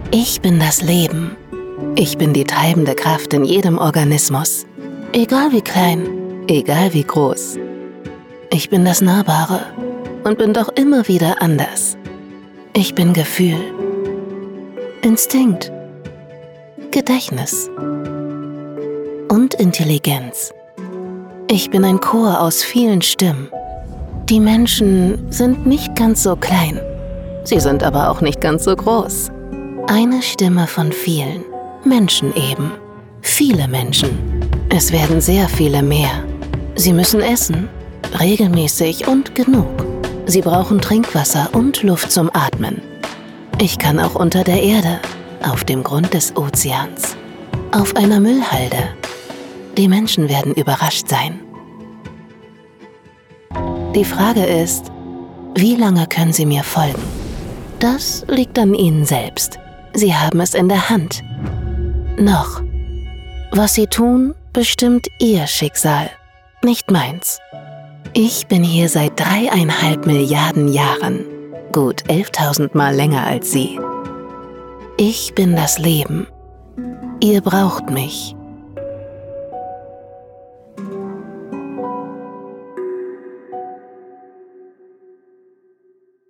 Ich bin das Leben. Ich bin die treibende Kraft in jedem Organismus. Egal wie klein, egal wie groß. Ich bin das Nahbare und bin doch immer wieder anders. Ich bin Gefühl, Instinkt, Gedächtnis und Intelligenz. Ich bin ein Chor aus vielen Stimmen. Die Menschen sind nicht ganz so klein. Sie sind aber auch nicht ganz so groß. Eine Stimme von vielen. Menschen eben. Viele Menschen. Es werden sehr viele mehr. Sie müssen essen. Regelmäßig und genug. Sie brauchen Trinkwasser und Luft zum Atmen. Ich kann auch unter der Erde, auf dem Grund des Ozeans, auf einer Müllhalde. Die Menschen werden überrascht sein. Die Frage ist, wie lange können Sie mir folgen? Das liegt an Ihnen selbst. Sie haben es in der Hand. Noch. Was Sie tun, bestimmt Ihr Schicksal, nicht meins. Ich bin hier seit 3,5 Milliarden Jahren, gut 11.000 Mal länger als Sie. Ich bin das Leben. Ihr braucht mich.